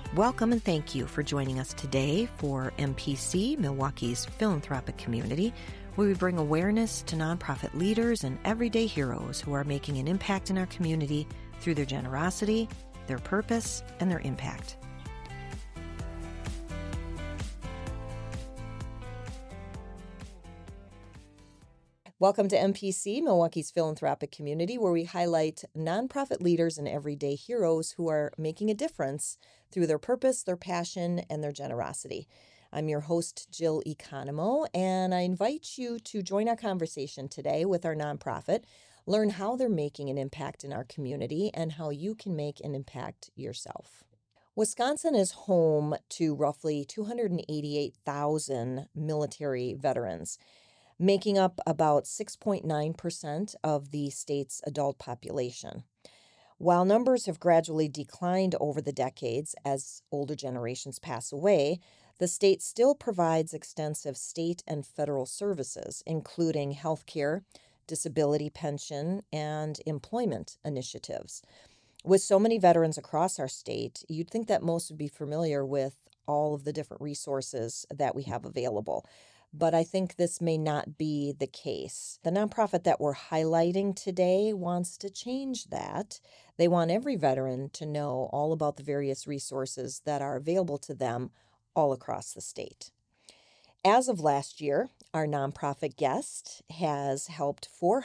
Welcome and thank you for joining us today for MPC, Milwaukee's philanthropic community, where we bring awareness to nonprofit leaders and everyday heroes who are making an impact in our community through their generosity, their purpose, and their impact. Welcome to MPC, Milwaukee's philanthropic community, where we highlight nonprofit leaders and everyday heroes who are making a difference through their purpose, their passion, and their generosity. I'm your host, Jill Economo, and I invite you to join our conversation today with our nonprofit, learn how they're making an impact in our community, and how you can make an impact yourself. Wisconsin is home to roughly 288,000 military veterans, making up about 6.9% of the state's adult population. While numbers have gradually declined over the decades as older generations pass away, the state still provides extensive state and federal services, including healthcare, disability pension, and employment initiatives. With so many veterans across our state, you'd think that most would be familiar with all of the different resources that we have available. But I think this may not be the case. The nonprofit that we're highlighting today wants to change that. They want every veteran to know all about the various resources that are available to them all across the state. As of last year, our nonprofit guest has helped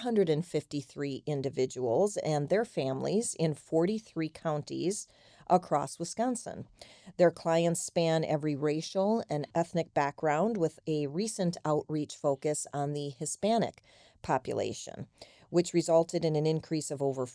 453 individuals and their families in 43 counties across Wisconsin. Their clients span every racial and ethnic background, with a recent outreach focus on the Hispanic population, which resulted in an increase of over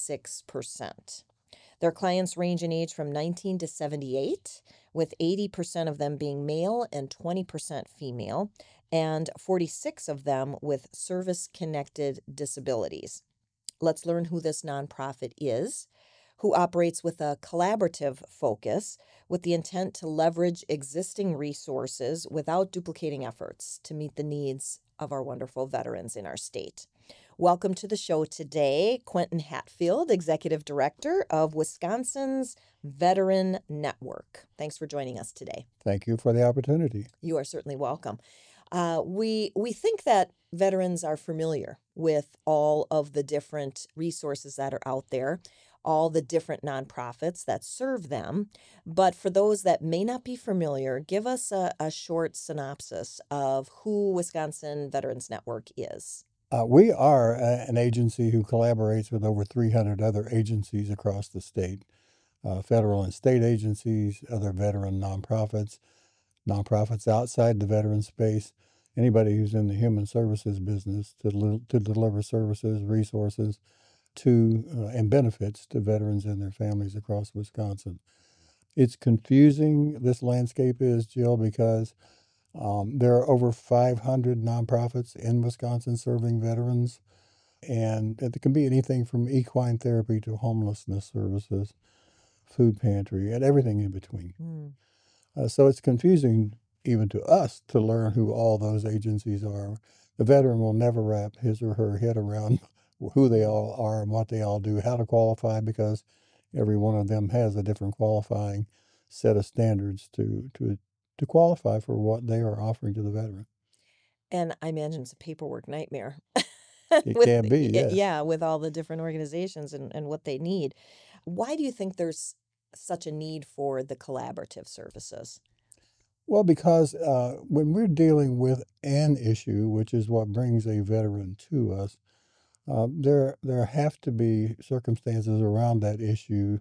46%. Their clients range in age from 19 to 78, with 80% of them being male and 20% female, and 46 of them with service-connected disabilities. Let's learn who this nonprofit is, who operates with a collaborative focus with the intent to leverage existing resources without duplicating efforts to meet the needs of our wonderful veterans in our state. Welcome to the show today, Quentin Hatfield, Executive Director of Wisconsin's Veteran Network. Thanks for joining us today. Thank you for the opportunity. You are certainly welcome. We think that veterans are familiar with all of the different resources that are out there, all the different nonprofits that serve them. But for those that may not be familiar, give us a short synopsis of who Wisconsin Veterans Network is. We are an agency who collaborates with over 300 other agencies across the state, federal and state agencies, other veteran nonprofits outside the veteran space, anybody who's in the human services business to deliver services, resources to and benefits to veterans and their families across Wisconsin. It's confusing, this landscape is, Jill, because there are over 500 nonprofits in Wisconsin serving veterans, and it can be anything from equine therapy to homelessness services, food pantry, and everything in between. So it's confusing even to us to learn who all those agencies are. The veteran will never wrap his or her head around who they all are and what they all do, how to qualify, because every one of them has a different qualifying set of standards to qualify for what they are offering to the veteran. And I imagine it's a paperwork nightmare. It can be, yes. Yeah, with all the different organizations and what they need. Why do you think there's such a need for the collaborative services? Well, because when we're dealing with an issue, which is what brings a veteran to us, there have to be circumstances around that issue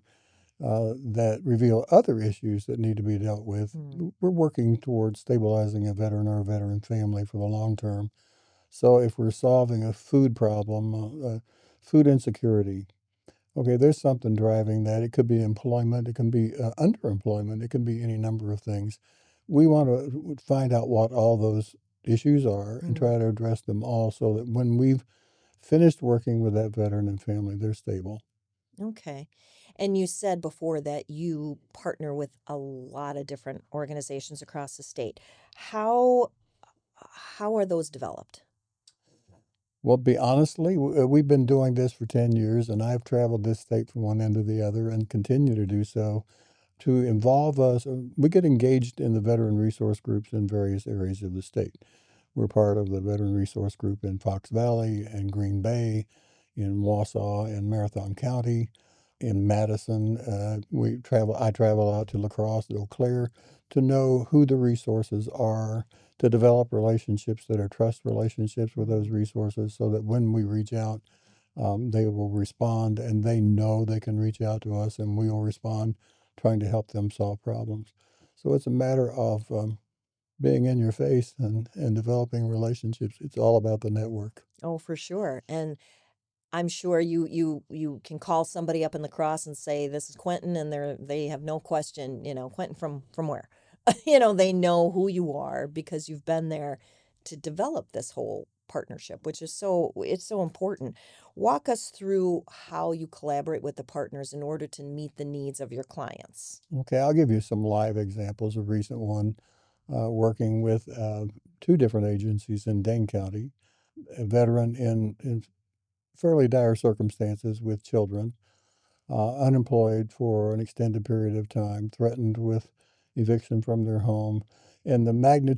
that reveal other issues that need to be dealt with. We're working towards stabilizing a veteran or a veteran family for the long term. So if we're solving a food problem, food insecurity, okay, there's something driving that. It could be employment, it can be underemployment, it can be any number of things. We want to find out what all those issues are and try to address them all so that when we've finished working with that veteran and family, they're stable. Okay. And you said before that you partner with a lot of different organizations across the state. How are those developed? Well, honestly, we've been doing this for 10 years, and I've traveled this state from one end to the other and continue to do so. to involve us. We get engaged in the veteran resource groups in various areas of the state. We're part of the veteran resource group in Fox Valley and Green Bay, in Wausau and Marathon County, in Madison. I travel out to La Crosse, Eau Claire, to know who the resources are, to develop relationships that are trust relationships with those resources, so that when we reach out, they will respond, and they know they can reach out to us, and we will respond, trying to help them solve problems. So it's a matter of being in your face and developing relationships. It's all about the network. Oh, for sure. And I'm sure you can call somebody up in La Crosse and say, "This is Quentin," and they have no question, Quentin from where? They know who you are because you've been there to develop this whole partnership, which is it's so important. Walk us through how you collaborate with the partners in order to meet the needs of your clients. Okay, I'll give you some live examples. A recent one, working with two different agencies in Dane County, a veteran in fairly dire circumstances with children, unemployed for an extended period of time, threatened with eviction from their home, and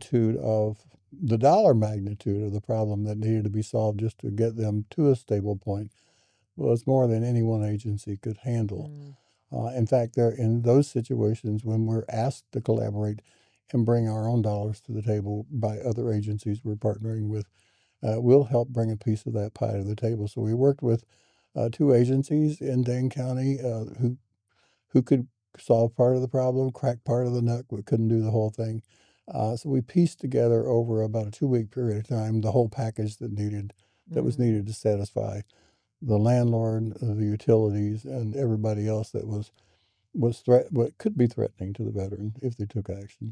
the dollar magnitude of the problem that needed to be solved just to get them to a stable point was more than any one agency could handle. Mm, In fact, there in those situations when we're asked to collaborate and bring our own dollars to the table by other agencies we're partnering with, we'll help bring a piece of that pie to the table. So we worked with two agencies in Dane County who could solve part of the problem, crack part of the nut, but couldn't do the whole thing. So we pieced together over about a 2-week period of time the whole package that was mm. needed to satisfy the landlord, the utilities, and everybody else that what could be threatening to the veteran if they took action.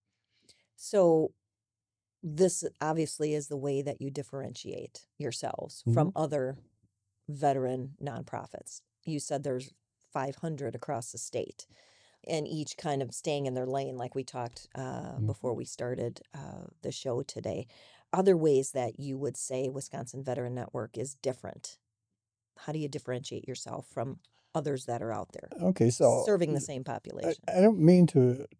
So this obviously is the way that you differentiate yourselves Hmm. from other veteran nonprofits. You said there's 500 across the state, and each kind of staying in their lane, like we talked before we started the show today. Other ways that you would say Wisconsin Veteran Network is different? How do you differentiate yourself from others that are out there Okay, so serving the same population? I don't mean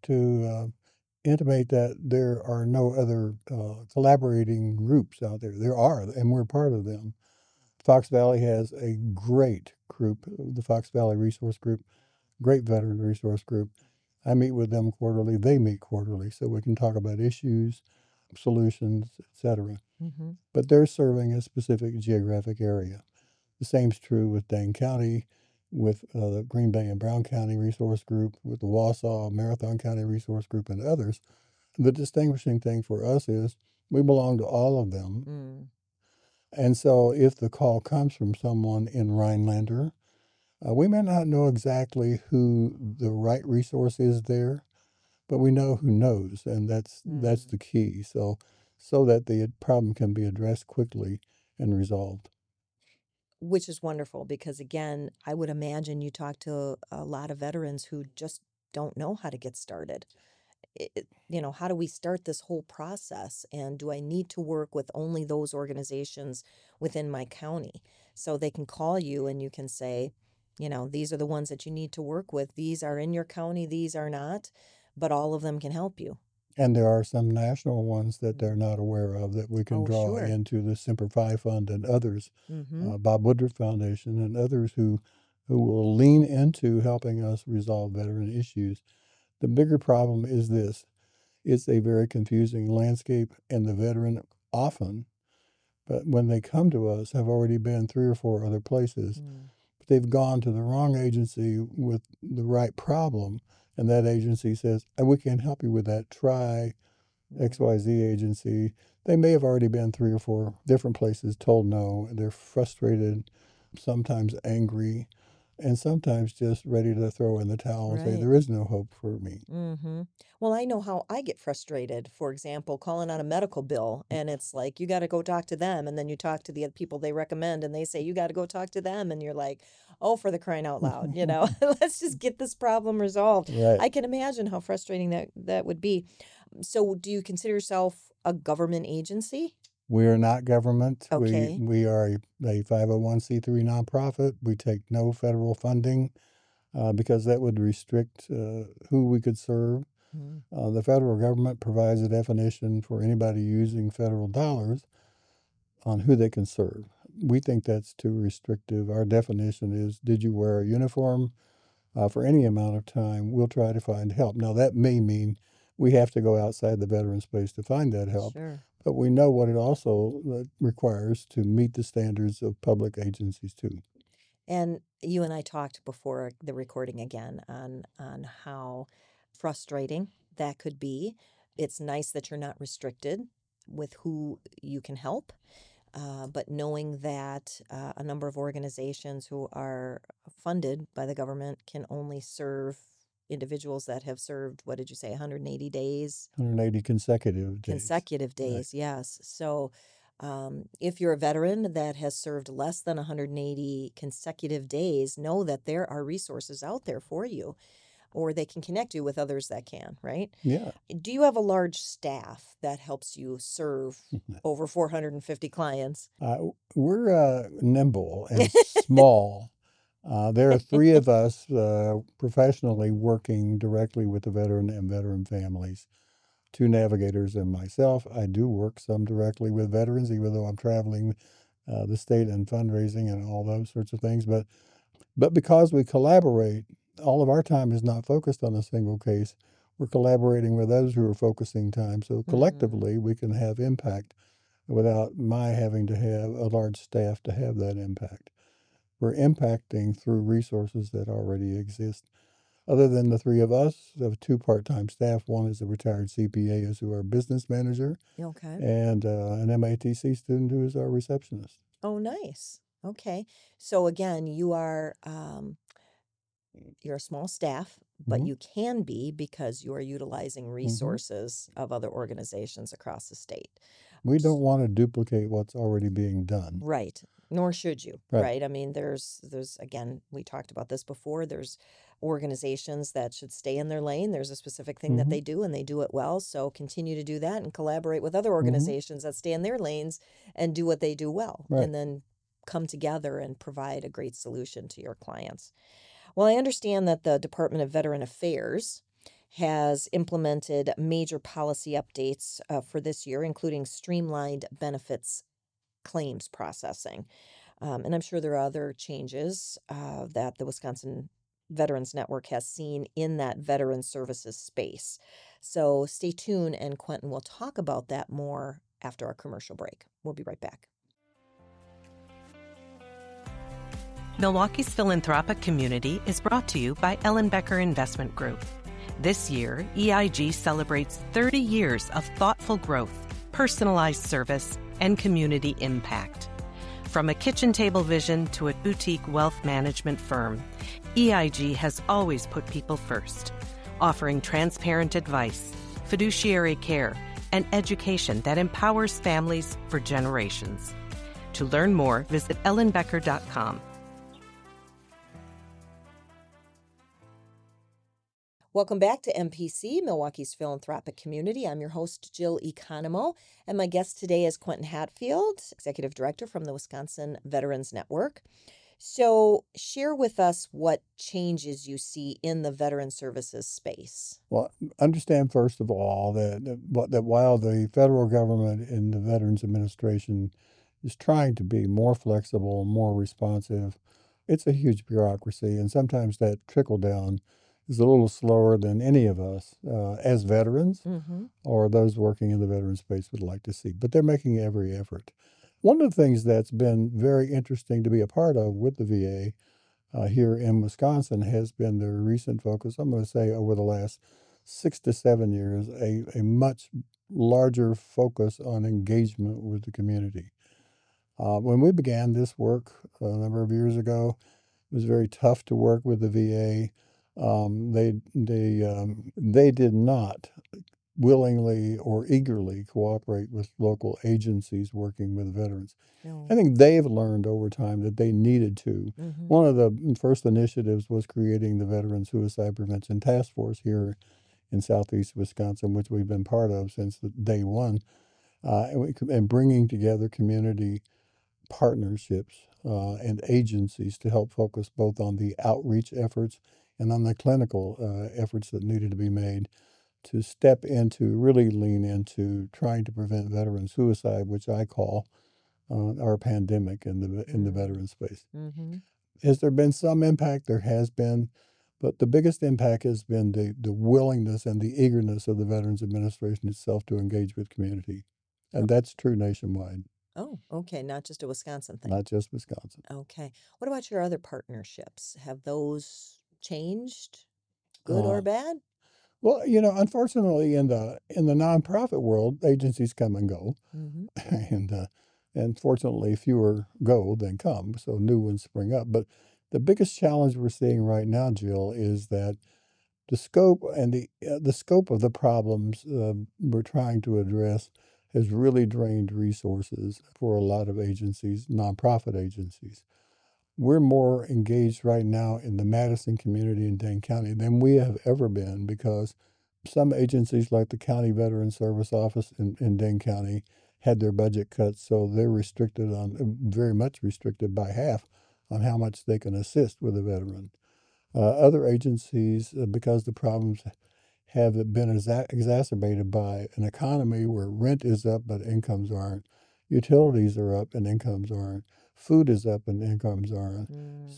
to intimate that there are no other collaborating groups out there. There are, and we're part of them. Fox Valley has a great group, the Fox Valley Resource Group, great veteran resource group. I meet with them quarterly. They meet quarterly, so we can talk about issues, solutions, etc. Mm-hmm. But they're serving a specific geographic area. The same's true with Dane County, with the Green Bay and Brown County Resource Group, with the Wausau Marathon County Resource Group, and others. The distinguishing thing for us is we belong to all of them. Mm. And so if the call comes from someone in Rhinelander, we may not know exactly who the right resource is there, but we know who knows, and that's Mm. the key. So that the problem can be addressed quickly and resolved. Which is wonderful because, again, I would imagine you talk to a lot of veterans who just don't know how to get started. How do we start this whole process? And do I need to work with only those organizations within my county? So they can call you and you can say, these are the ones that you need to work with. These are in your county, these are not, but all of them can help you. And there are some national ones that they're not aware of that we can Oh, draw sure. into the Semper Fi Fund and others, Mm-hmm. Bob Woodruff Foundation and others who will lean into helping us resolve veteran issues. The bigger problem is this: it's a very confusing landscape, and the veteran often, but when they come to us, have already been 3 or 4 other places. Mm. But they've gone to the wrong agency with the right problem, and that agency says, "We can't help you with that. Try Mm. XYZ agency." They may have already been 3 or 4 different places, told no. They're frustrated, sometimes angry, and sometimes just ready to throw in the towel and say, Right. "There is no hope for me." Mm-hmm. Well, I know how I get frustrated. For example, calling on a medical bill, and it's like, you got to go talk to them. And then you talk to the other people they recommend, and they say, you got to go talk to them. And you're like, oh, for the crying out loud, let's just get this problem resolved. Right. I can imagine how frustrating that would be. So, do you consider yourself a government agency? We are not government. We Okay. we are a 501c3 nonprofit. We take no federal funding. because that would restrict who we could serve. The federal government provides a definition for anybody using federal dollars on who they can serve. We think that's too restrictive. Our definition is, did you wear a uniform for any amount of time? We'll try to find help. Now, that may mean we have to go outside the veteran space to find that help. Sure. But we know what it also requires to meet the standards of public agencies, too. And you and I talked before the recording again on how frustrating that could be. It's nice that you're not restricted with who you can help, but knowing that a number of organizations who are funded by the government can only serve individuals that have served, what did you say, 180 days? 180 consecutive days. Consecutive days, yes. So if you're a veteran that has served less than 180 consecutive days, know that there are resources out there for you, or they can connect you with others that can, right? Yeah. Do you have a large staff that helps you serve over 450 clients? We're nimble and small. There are three of us professionally working directly with the veteran and veteran families. 2 navigators and myself. I do work some directly with veterans, even though I'm traveling the state and fundraising and all those sorts of things. But because we collaborate, all of our time is not focused on a single case. We're collaborating with others who are focusing time. So collectively, we can have impact without my having to have a large staff to have that impact. We're impacting through resources that already exist. Other than the three of us, we have 2 part-time staff. One is a retired CPA who's our business manager, Okay. and an MATC student who is our receptionist. Oh, nice. Okay. So again, you're a small staff, but Mhm. you can be because you are utilizing resources of other organizations across the state. We don't want to duplicate what's already being done. Right. Nor should you, Right. right? I mean, there's again, we talked about this before. There's organizations that should stay in their lane. There's a specific thing that Mhm. they do and they do it well. So continue to do that and collaborate with other Mhm. organizations that stay in their lanes and do what they do well. Right. And then come together and provide a great solution to your clients. Well, I understand that the Department of Veteran Affairs has implemented major policy updates for this year, including streamlined benefits claims processing. And I'm sure there are other changes that the Wisconsin Veterans Network has seen in that veteran services space. So stay tuned, and Quentin will talk about that more after our commercial break. We'll be right back. Milwaukee's philanthropic community is brought to you by Ellenbecker Investment Group. This year, EIG celebrates 30 years of thoughtful growth, personalized service, and community impact. From a kitchen table vision to a boutique wealth management firm, EIG has always put people first, offering transparent advice, fiduciary care, and education that empowers families for generations. To learn more, visit ellenbecker.com. Welcome back to MPC, Milwaukee's philanthropic community. I'm your host, Jill Economo, and my guest today is Quentin Hatfield, Executive Director from the Wisconsin Veterans Network. So share with us what changes you see in the veteran services space. Well, understand first of all that while the federal government and the Veterans Administration is trying to be more flexible, more responsive, it's a huge bureaucracy, and sometimes that trickle down is a little slower than any of us as veterans or those working in the veteran space would like to see. But they're making every effort. One of the things that's been very interesting to be a part of with the VA here in Wisconsin has been their recent focus, I'm going to say over the last 6 to 7 years, a much larger focus on engagement with the community. When we began this work a number of years ago, it was very tough to work with the VA. They did not willingly or eagerly cooperate with local agencies working with veterans. No. I think they've learned over time that they needed to. One of the first initiatives was creating the Veteran Suicide Prevention Task Force here in southeast Wisconsin, which we've been part of since day one, and bringing together community partnerships and agencies to help focus both on the outreach efforts and on the clinical efforts that needed to be made to step into, really lean into trying to prevent veteran suicide, which I call our pandemic in the veteran space. Mm-hmm. Has there been some impact? There has been, but the biggest impact has been the willingness and the eagerness of the Veterans Administration itself to engage with community, and that's true nationwide, Oh, okay. Not just a Wisconsin thing. not just Wisconsin. Okay. What about your other partnerships? Have those changed, good or Uh, bad? well, unfortunately, in the nonprofit world, agencies come and go, Mm-hmm. and fortunately, fewer go than come, so new ones spring up. But the biggest challenge we're seeing right now, Jill, is that the scope of the problems we're trying to address has really drained resources for a lot of agencies, nonprofit agencies. We're more engaged right now in the Madison community in Dane County than we have ever been because some agencies like the County Veteran Service Office in Dane County had their budget cut, so they're restricted very much restricted by half on how much they can assist with a veteran. Other agencies, because the problems have been exacerbated by an economy where rent is up but incomes aren't, utilities are up and incomes aren't, food is up and incomes aren't.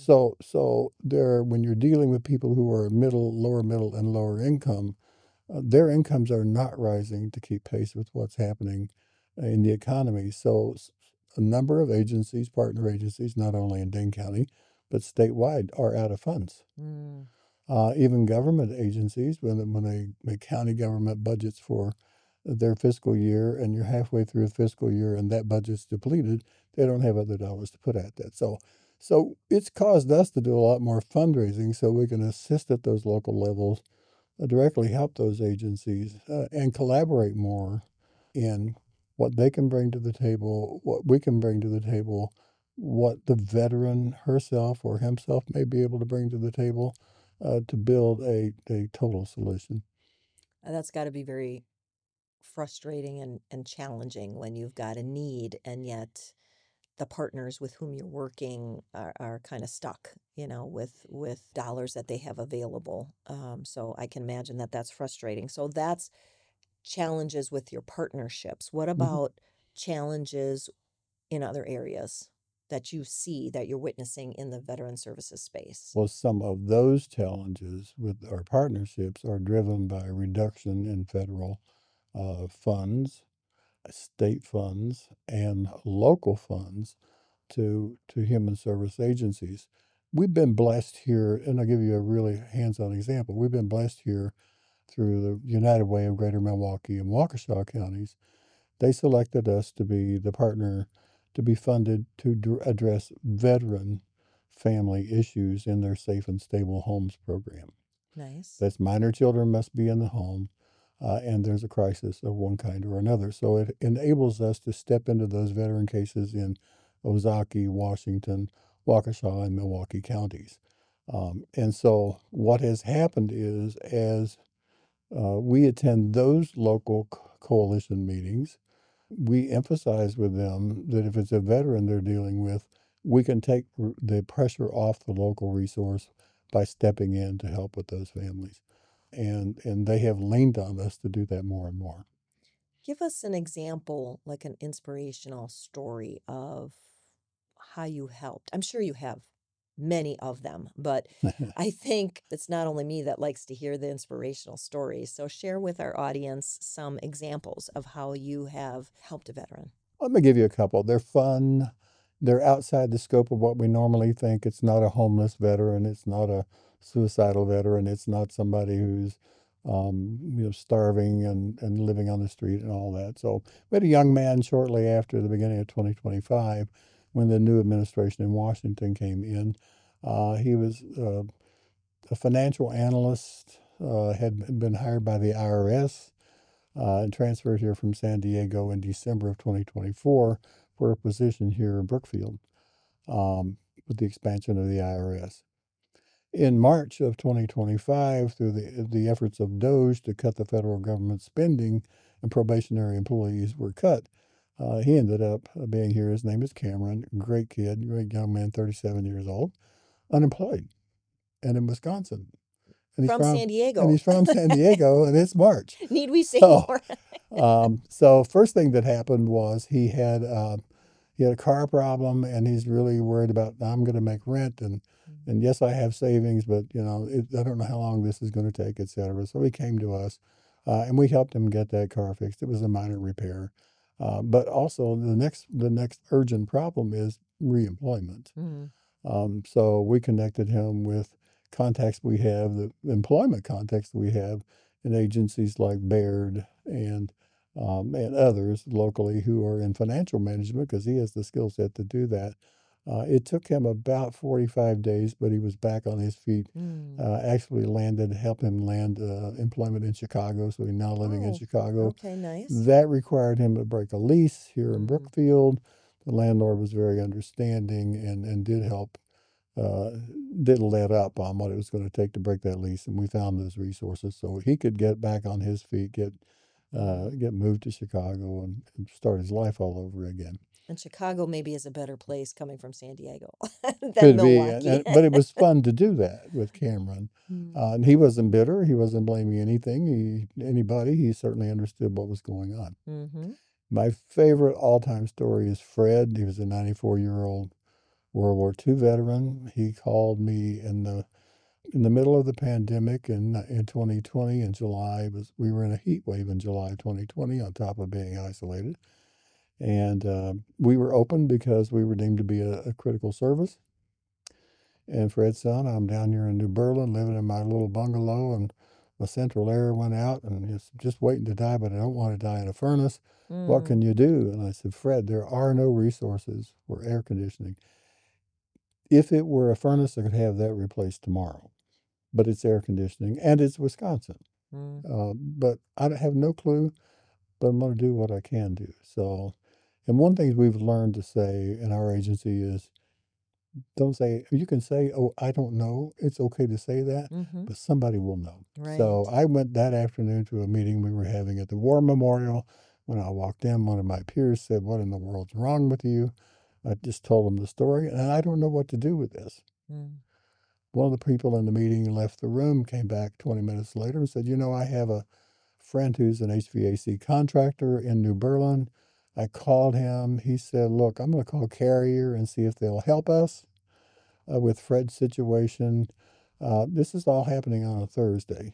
So when you're dealing with people who are lower middle, and lower income, their incomes are not rising to keep pace with what's happening in the economy. So a number of agencies, partner agencies, not only in Dane County, but statewide, are out of funds. Mm. Even government agencies, when a county government budgets for their fiscal year and you're halfway through the fiscal year and that budget's depleted, they don't have other dollars to put at that. So it's caused us to do a lot more fundraising so we can assist at those local levels, directly help those agencies, and collaborate more in what they can bring to the table, what we can bring to the table, what the veteran herself or himself may be able to bring to the table to build a total solution. That's got to be very frustrating and challenging when you've got a need and yet the partners with whom you're working are kind of stuck, with dollars that they have available. So I can imagine that that's frustrating. So that's challenges with your partnerships. What Mhm. about challenges in other areas that you see that you're witnessing in the veteran services space? Well, some of those challenges with our partnerships are driven by reduction in federal funds, state funds, and local funds to human service agencies. We've been blessed here, and I'll give you a really hands-on example. We've been blessed here through the United Way of Greater Milwaukee and Waukesha counties. They selected us to be the partner to be funded to address veteran family issues in their Safe and Stable Homes program. Nice. That's minor children must be in the home, and there's a crisis of one kind or another. So it enables us to step into those veteran cases in Ozaukee, Washington, Waukesha, and Milwaukee counties. And so what has happened is as we attend those local coalition meetings, we emphasize with them that if it's a veteran they're dealing with, we can take the pressure off the local resource by stepping in to help with those families. And they have leaned on us to do that more and more. Give us an example, like an inspirational story of how you helped. I'm sure you have many of them, but I think it's not only me that likes to hear the inspirational stories. So share with our audience some examples of how you have helped a veteran. Let me give you a couple. They're fun. They're outside the scope of what we normally think. It's not a homeless veteran. It's not a suicidal veteran. It's not somebody who's starving and living on the street and all that. So we had a young man shortly after the beginning of 2025 when the new administration in Washington came in. He was a financial analyst, had been hired by the IRS and transferred here from San Diego in December of 2024 for a position here in Brookfield with the expansion of the IRS. In March of 2025, through the efforts of DOGE to cut the federal government spending and probationary employees were cut, he ended up being here. His name is Cameron, great kid, great young man, 37 years old, unemployed, and in Wisconsin. From San and Diego. he's from San Diego, and it's March. Need we say So, more? so first thing that happened was he had a car problem, and he's really worried about, I'm going to make rent, and yes, I have savings, but I don't know how long this is going to take, etc. So he came to us, and we helped him get that car fixed. It was a minor repair, but also the next urgent problem is reemployment. Mm. So we connected him with contacts we have, the employment contacts we have in agencies like Baird and others locally who are in financial management, because he has the skill set to do that. It took him about 45 days, but he was back on his feet. Actually helped him land employment in Chicago, so he's now living in Oh, Chicago. okay, nice. That required him to break a lease here in Mm. Brookfield. The landlord was very understanding and did help, did let up on what it was going to take to break that lease, and we found those resources so he could get back on his feet, get moved to Chicago, and start his life all over again. And Chicago maybe is a better place coming from San Diego than Could be, Milwaukee. but it was fun to do that with Cameron. Mm. And he wasn't bitter. He wasn't blaming anybody. He certainly understood what was going on. Mm-hmm. My favorite all-time story is Fred. He was a 94-year-old World War II veteran. He called me in the middle of the pandemic in 2020 in July. We were in a heat wave in July 2020 on top of being isolated. And we were open because we were deemed to be a critical service. And Fred said, I'm down here in New Berlin living in my little bungalow, and my central air went out, and it's just waiting to die, but I don't want to die in a furnace. What can you do? And I said, Fred, there are no resources for air conditioning. If it were a furnace, I could have that replaced tomorrow. But it's air conditioning, and it's Wisconsin. But I have no clue, but I'm going to do what I can do. So, and one thing we've learned to say in our agency is, don't say, you can say, oh, I don't know. It's okay to say that, but somebody will know. Right. So I went that afternoon to a meeting we were having at the War Memorial. When I walked in, one of my peers said, what in the world's wrong with you? I just told him the story, and I don't know what to do with this. One of the people in the meeting left the room, came back 20 minutes later and said, I have a friend who's an HVAC contractor in New Berlin. I called him. He said, look, I'm going to call Carrier and see if they'll help us with Fred's situation. This is all happening on a Thursday.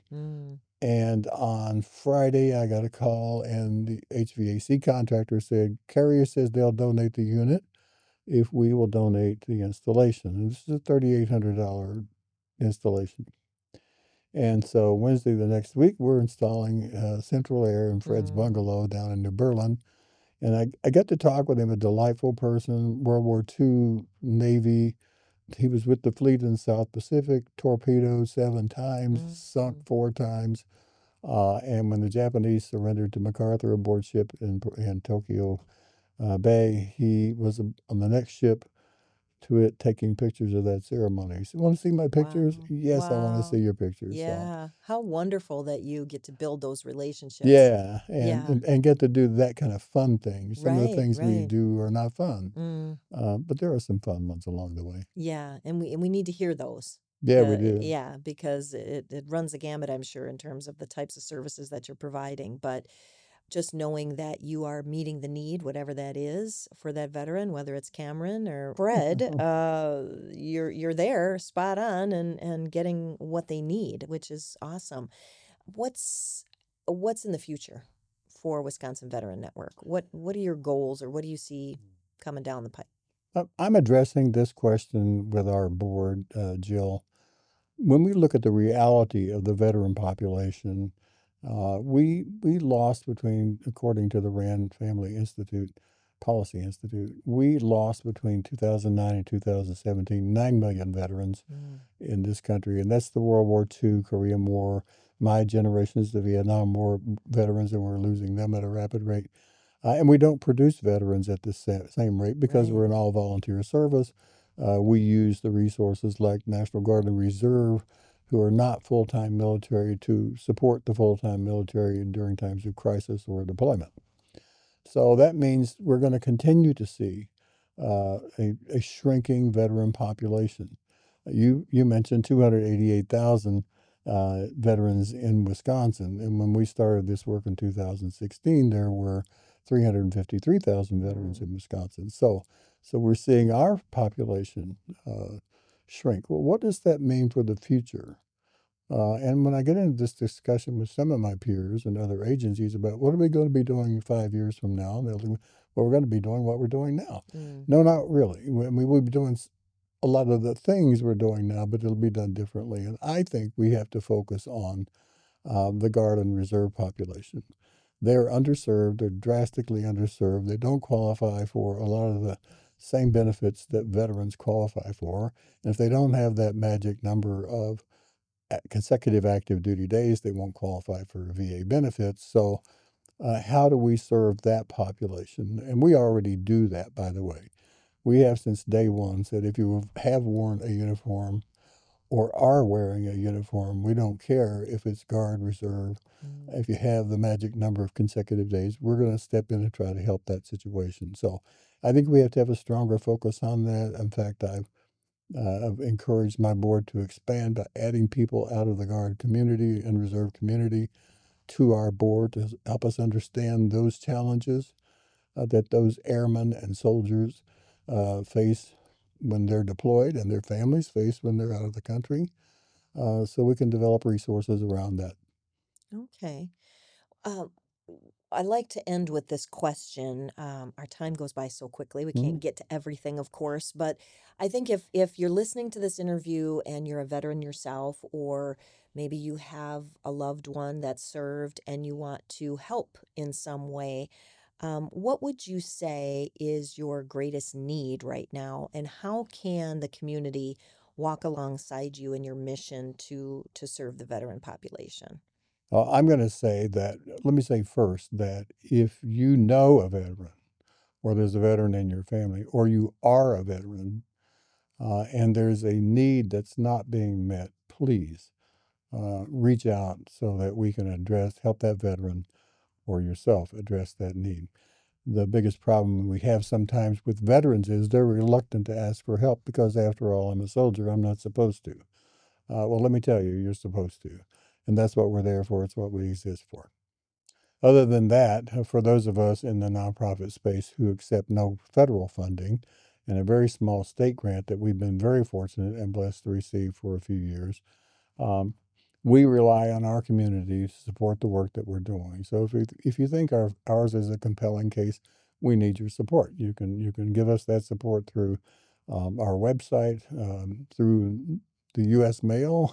And on Friday, I got a call, and the HVAC contractor said, Carrier says they'll donate the unit if we will donate the installation. And this is a $3,800 installation. And so Wednesday the next week, we're installing central air in Fred's bungalow down in New Berlin. And I got to talk with him, a delightful person, World War II Navy. He was with the fleet in the South Pacific, torpedoed 7 times, sunk 4 times. And when the Japanese surrendered to MacArthur aboard ship in Tokyo Bay, he was on the next ship to it taking pictures of that ceremony. So, want to see my pictures? Wow. Yes, I want to see your pictures. Yeah. So, How wonderful that you get to build those relationships. yeah, Yeah. and get to do that kind of fun thing. Some of the Right, things we right. do are not fun, but there are some fun ones along the way. Yeah. And we need to hear those. Yeah, we do. Yeah, because it runs a gamut, I'm sure, in terms of the types of services that you're providing. But just knowing that you are meeting the need, whatever that is, for that veteran, whether it's Cameron or Fred, you're there, spot on, and getting what they need, which is awesome. What's in the future for Wisconsin Veteran Network? What are your goals, or what do you see coming down the pipe? I'm addressing this question with our board, Jill. When we look at the reality of the veteran population, we lost according to the Rand Family Policy Institute, we lost between 2009 and 2017 9 million veterans in this country, and that's the World War II, Korean War. My generation is the Vietnam War veterans, and we're losing them at a rapid rate. And we don't produce veterans at the same rate because we're an all-volunteer service. We use the resources like National Guard and Reserve, who are not full-time military, to support the full-time military during times of crisis or deployment. So that means we're going to continue to see a shrinking veteran population. You mentioned 288,000 veterans in Wisconsin. And when we started this work in 2016, there were 353,000 veterans in Wisconsin. So we're seeing our population shrink. Well, what does that mean for the future? And when I get into this discussion with some of my peers and other agencies about what are we going to be doing 5 years from now, they'll think, well, we're going to be doing what we're doing now. No, not really. We'll be doing a lot of the things we're doing now, but it'll be done differently. And I think we have to focus on the Guard and Reserve population. They're underserved. They're drastically underserved. They don't qualify for a lot of the same benefits that veterans qualify for. And if they don't have that magic number of consecutive active duty days, they won't qualify for VA benefits. So how do we serve that population? And we already do that, by the way. We have since day one said if you have worn a uniform or are wearing a uniform, we don't care if it's Guard, Reserve. If you have the magic number of consecutive days, we're going to step in and try to help that situation. So I think we have to have a stronger focus on that. In fact, I've encouraged my board to expand by adding people out of the Guard community and Reserve community to our board to help us understand those challenges that those airmen and soldiers face when they're deployed and their families face when they're out of the country, so we can develop resources around that. Okay. I like to end with this question. Our time goes by so quickly. We can't get to everything, of course, but I think if you're listening to this interview and you're a veteran yourself, or maybe you have a loved one that served and you want to help in some way, what would you say is your greatest need right now, and how can the community walk alongside you in your mission to serve the veteran population? I'm going to say that, let me say first that if you know a veteran, or there's a veteran in your family, or you are a veteran, and there's a need that's not being met, please reach out so that we can help that veteran or yourself address that need. The biggest problem we have sometimes with veterans is they're reluctant to ask for help because, after all, I'm a soldier, I'm not supposed to. Well, let me tell you, you're supposed to. And that's what we're there for. It's what we exist for. Other than that, for those of us in the nonprofit space who accept no federal funding and a very small state grant that we've been very fortunate and blessed to receive for a few years, we rely on our community to support the work that we're doing. So if you think ours is a compelling case, we need your support. You can give us that support through our website, through the U.S. mail,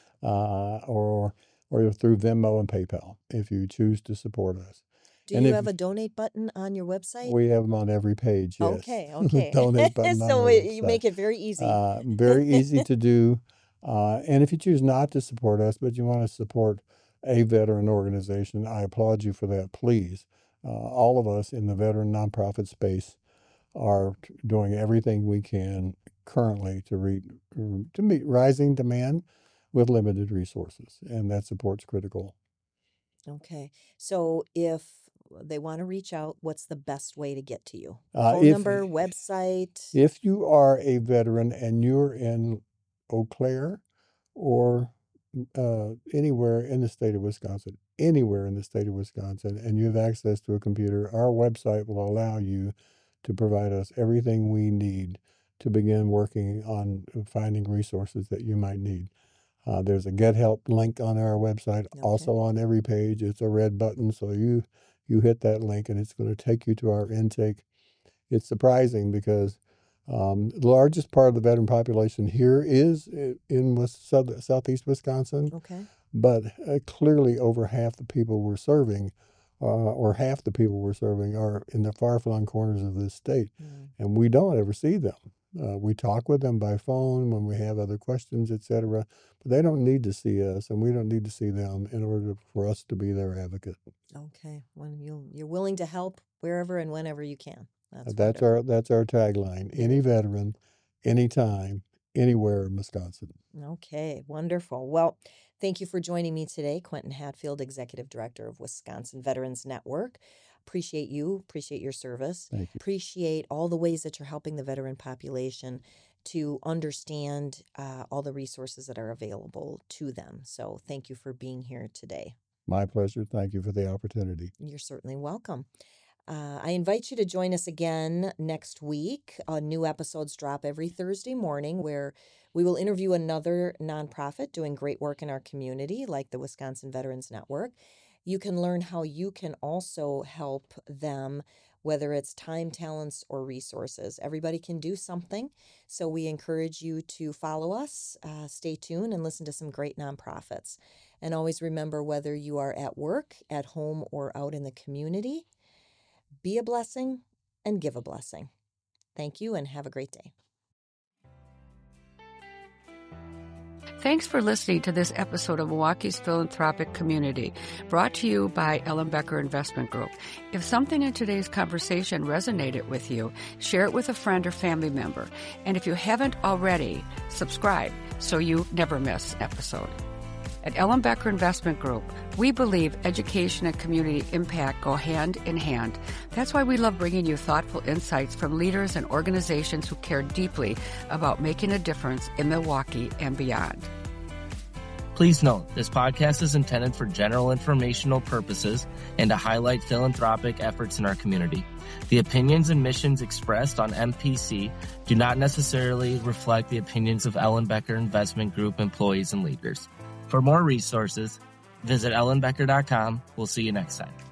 or through Venmo and PayPal if you choose to support us. Do you have a donate button on your website? We have them on every page, yes. Okay. Donate button on So our you website. make it very easy. Very easy to do. And if you choose not to support us, but you want to support a veteran organization, I applaud you for that, please. All of us in the veteran nonprofit space are doing everything we can currently to meet rising demand with limited resources, and that support's critical. Okay. So if they want to reach out, what's the best way to get to you? Phone number, website? If you are a veteran and you're in Eau Claire or anywhere in the state of Wisconsin, and you have access to a computer, our website will allow you to provide us everything we need to begin working on finding resources that you might need. There's a Get Help link on our website, also on every page. It's a red button, so you hit that link and it's going to take you to our intake. It's surprising because the largest part of the veteran population here is in southeast Wisconsin. Okay. But clearly over half the people we're serving, or half the people we're serving, are in the far-flung corners of this state. And we don't ever see them. We talk with them by phone when we have other questions, etc. But they don't need to see us, and we don't need to see them in order for us to be their advocate. Okay. When you're willing to help wherever and whenever you can. That's our tagline. Any veteran, anytime, anywhere in Wisconsin. Okay, wonderful. Well, thank you for joining me today, Quentin Hatfield, Executive Director of Wisconsin Veterans Network. Appreciate you. Appreciate your service. Thank you. Appreciate all the ways that you're helping the veteran population. to understand all the resources that are available to them. So thank you for being here today. My pleasure. Thank you for the opportunity. You're certainly welcome. I invite you to join us again next week. New episodes drop every Thursday morning where we will interview another nonprofit doing great work in our community, like the Wisconsin Veterans Network. You can learn how you can also help them, whether it's time, talents, or resources. Everybody can do something. So we encourage you to follow us, stay tuned, and listen to some great nonprofits. And always remember, whether you are at work, at home, or out in the community, be a blessing and give a blessing. Thank you and have a great day. Thanks for listening to this episode of Milwaukee's Philanthropic Community, brought to you by Ellenbecker Investment Group. If something in today's conversation resonated with you, share it with a friend or family member. And if you haven't already, subscribe so you never miss an episode. At Ellenbecker Investment Group, we believe education and community impact go hand in hand. That's why we love bringing you thoughtful insights from leaders and organizations who care deeply about making a difference in Milwaukee and beyond. Please note, this podcast is intended for general informational purposes and to highlight philanthropic efforts in our community. The opinions and missions expressed on MPC do not necessarily reflect the opinions of Ellenbecker Investment Group employees and leaders. For more resources, visit ellenbecker.com. We'll see you next time.